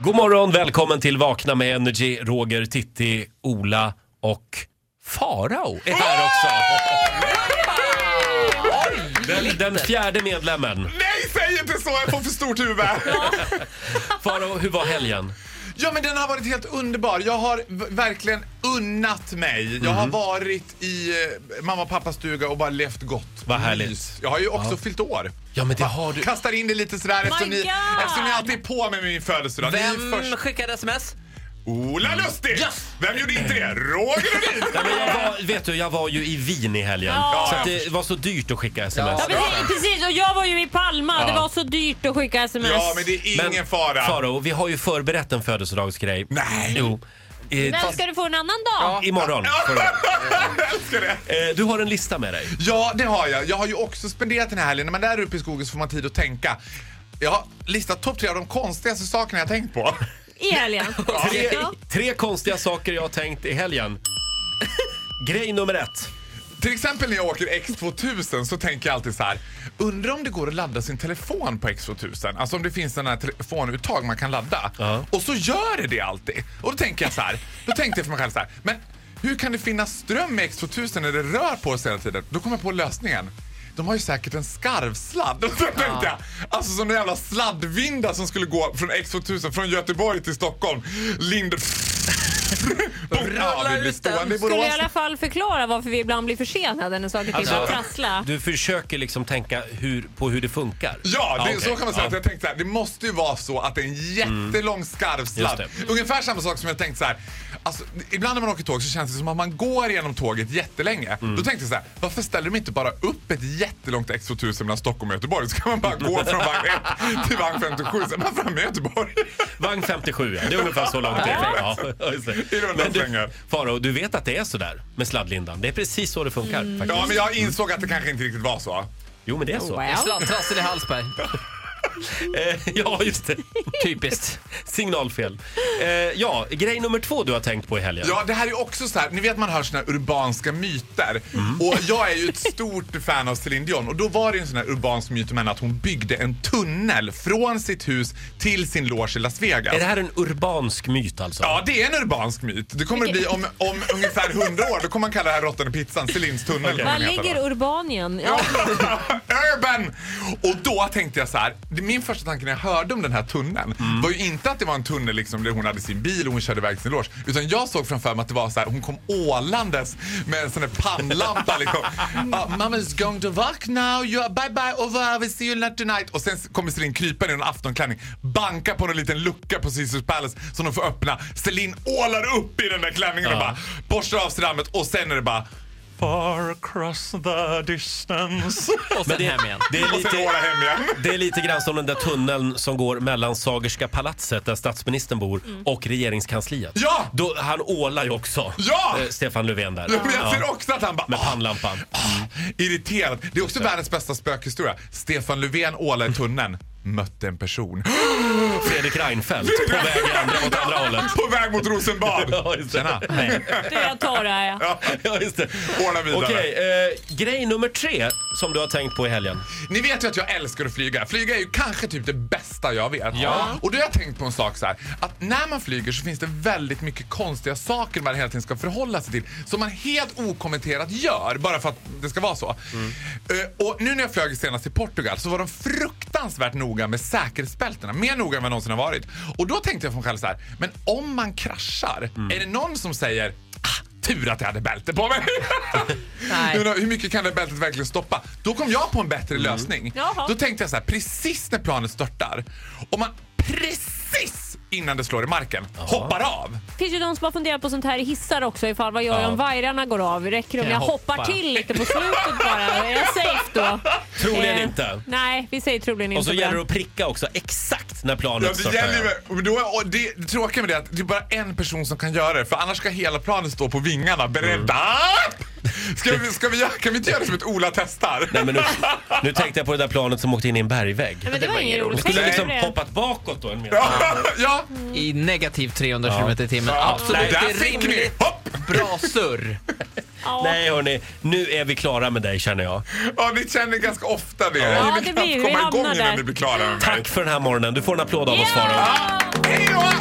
God morgon, välkommen till Vakna med Energy. Roger, Titti, Ola och Farao är här också. Den fjärde medlemmen. Nej, säg inte så, jag får för stort huvud. Farao, hur var helgen? Ja, men den har varit helt underbar. Jag har verkligen unnat mig. Jag har varit i mamma och pappas stuga och bara levt gott. Vad härligt. Jag har ju också fyllt år. Ja, men det har du. Kastar in det lite sådär eftersom ni alltid är på med min födelsedag. Vem skickade sms? Ola Lustig! Yes. Vem gjorde inte det? Roger Nordin! Jag var ju i Wien i helgen. Så att det var så dyrt att skicka sms. Ja, precis, och jag var ju i Palma. Det var så dyrt att skicka sms. Ja, men det är ingen fara. Farao, vi har ju förberett en födelsedagsgrej. Nej. Jo. Men ska du få en annan dag? Imorgon. Jag älskar det. Du har en lista med dig. Ja, det har jag. Jag har ju också spenderat den här helgen. När man är uppe i skogen så får man tid att tänka. Jag har listat topp 3 av de konstigaste sakerna jag tänkt på. I helgen. Tre konstiga saker jag har tänkt i helgen. Grej nummer 1. Till exempel när jag åker X2000 så tänker jag alltid så här: undrar om det går att ladda sin telefon på X2000. Alltså om det finns den här telefonuttag man kan ladda. Och så gör det alltid. Och då tänker jag så här, då tänkte jag för mig själv så här: men hur kan det finnas ström med X2000 när det rör på sig hela tiden? Då kommer jag på lösningen. De har ju säkert en skarvsladd. Och så tänkte jag, alltså som en jävla sladdvinda som skulle gå från X2000 från Göteborg till Stockholm. Skulle i alla fall förklara varför vi ibland blir försenade när saker till att trassla. Du försöker liksom tänka på hur det funkar. Ja, så kan man säga. Att jag tänkte så här, det måste ju vara så att det är en jättelång skarvsladd. Ungefär samma sak som jag tänkte så här. Alltså, ibland när man åker tåg så känns det som att man går genom tåget jättelänge. Då tänkte jag så här, varför ställer de inte bara upp ett jättelångt X2000 mellan Stockholm och Göteborg? Så kan man bara gå från vagn 1 till vagn 57, så är man framme i Göteborg. Vagn 57, det är ungefär så långt det är. Men du, Farao, du vet att det är så där med sladdlindan. Det är precis så det funkar. Faktiskt. Ja, men jag insåg att det kanske inte riktigt var så. Jo, men det är så. Sladdtrassel i Hallsberg. Ja, just det. Typiskt. Signalfel. Grej nummer 2 du har tänkt på i helgen. Ja, det här är också så här. Ni vet man hör såna här urbanska myter. Och jag är ju ett stort fan av Celine Dion. Och då var det en sån här urbansk myt om henne att hon byggde en tunnel från sitt hus till sin loge i Las Vegas. Är det här en urbansk myt alltså? Ja, det är en urbansk myt. Det kommer bli om ungefär 100 år. Då kommer man kalla det här råttan i pizzan Celines tunnel. Var ligger Urbanien? Ja. Urban! Och då tänkte jag så här. Min första tanke när jag hörde om den här tunneln var ju inte att det var en tunnel liksom, där hon hade sin bil och hon körde iväg sin loge, utan jag såg framför mig att det var så här, hon kom ålandes med en sån här pannlampa liksom. Mama is going to work now, bye bye, over, we see you tonight. Och sen kommer Celine krypa i en aftonklänning, banka på en liten lucka på Caesars Palace som de får öppna. Celine ålar upp i den där klänningen och bara borstar av sig rammet, och sen är det bara far across the distance. Och sen hem igen. Det är lite grann som den där tunneln som går mellan Sagerska palatset där statsministern bor och regeringskansliet. Ja! Då, han ålar ju också. Ja! Stefan Löfven där. Men jag ser också att han bara med pannlampan. Irriterad. Det är också världens bästa spökhistoria. Stefan Löfven ålar i tunneln. Mötte en person. Fredrik Reinfeldt på väg åt andra hållet. På väg mot Rosenbad. Ja, just det. Tjena. Du, jag tar det här, Ja, just det. Ordna vidare. Okej, grej nummer 3 som du har tänkt på i helgen. Ni vet ju att jag älskar att flyga. Flyga är ju kanske typ det bästa jag vet. Ja. Och då har jag tänkt på en sak så här, att när man flyger så finns det väldigt mycket konstiga saker man hela tiden ska förhålla sig till, som man helt okommenterat gör, bara för att det ska vara så. Och nu när jag flög senast till Portugal så var de fruktansvärt noga med säkerhetsbältena, mer noga än vad någonsin har varit. Och då tänkte jag för mig själv så här, men om man kraschar, är det någon som säger tur att jag hade bälte på mig? Nej. Hur mycket kan det bältet verkligen stoppa? Då kom jag på en bättre lösning. Jaha. Då tänkte jag så här, precis när planet störtar, och man precis innan det slår i marken hoppar av. Det finns ju de som har funderat på sånt här i hissar också, ifall vad gör om vajrarna går av? Räcker det om jag hoppar till lite på slutet bara? Är jag safe då? Troligen inte. Nej, vi säger troligen inte. Och så gäller det att pricka också exakt när planet startar. Det tråkiga med det är att det är bara en person som kan göra det, för annars ska hela planet stå på vingarna beredda. Kan vi inte göra det som ett Ola testar? Nej, men nu tänkte jag på det där planet som åkte in i en bergvägg. Men det var ingen roligt. Skulle liksom hoppat bakåt då en meter. Ja. I negativ 300 km i timmen. Absolut, det är rimligt. Bra surr. Nej hörni, nu är vi klara med dig känner jag. Ja, ni känner ganska ofta det. Ja, Ni vill knappt komma igång innan ni blir klara med mig. Tack för den här morgonen, du får en applåd av oss Farao. Hej då!